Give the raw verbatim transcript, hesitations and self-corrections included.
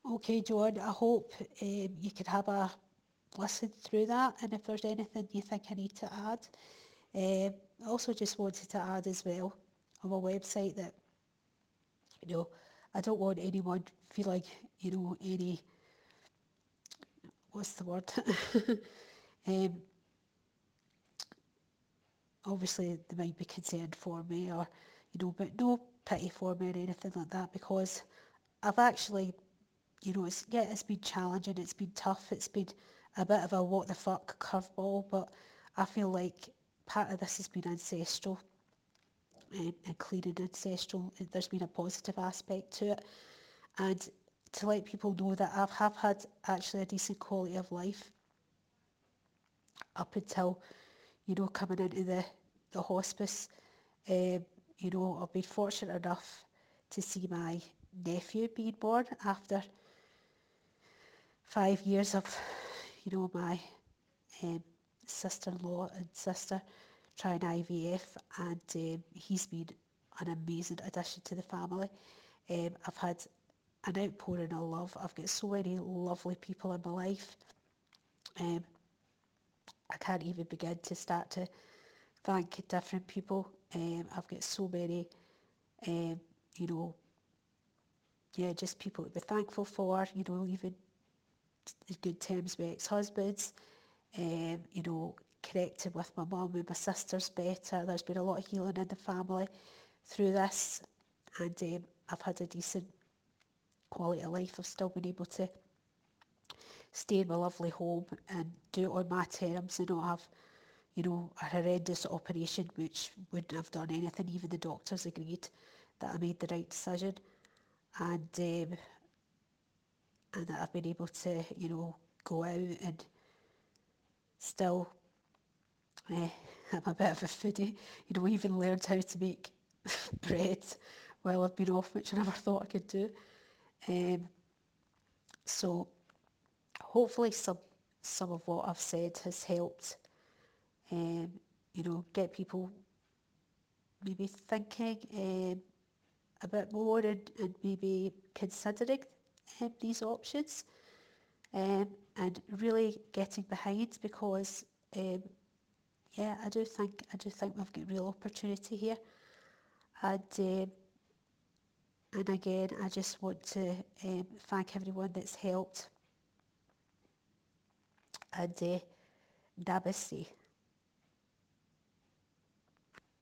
Okay, John, I hope um, you can have a listen through that, and if there's anything you think I need to add. Um, I also just wanted to add as well on my website that, you know, I don't want anyone feeling, you know, any, what's the word? um, Obviously they might be concerned for me, or, you know, but no pity for me or anything like that, because I've actually, you know, it's, yeah, it's been challenging, it's been tough, it's been a bit of a what the fuck curveball, but I feel like part of this has been ancestral, um, and cleaning ancestral. There's been a positive aspect to it, and to let people know that I have had actually a decent quality of life up until, you know, coming into the, the hospice. Um, you know, I've been fortunate enough to see my nephew being born after five years of, you know, my um, sister-in-law and sister trying I V F, and um, he's been an amazing addition to the family. Um, I've had an outpouring of love. I've got so many lovely people in my life. Um, I can't even begin to start to thank different people. Um, I've got so many, um, you know, yeah, just people to be thankful for, you know, even in good terms with ex-husbands, um, you know, connecting with my mum and my sisters better. There's been a lot of healing in the family through this, and um, I've had a decent quality of life. I've still been able to stay in my lovely home and do it on my terms and not have, you know, a horrendous operation which wouldn't have done anything. Even the doctors agreed that I made the right decision, and um, and that I've been able to, you know, go out and still, eh, I'm a bit of a foodie, you know, even learned how to make bread while I've been off, which I never thought I could do. Um, so hopefully some some of what I've said has helped, um, you know, get people maybe thinking um, a bit more, and, and maybe considering um, these options, um, and really getting behind, because um, yeah, I do think I do think we've got real opportunity here, and um, and again, I just want to um, thank everyone that's helped, and uh, namaste.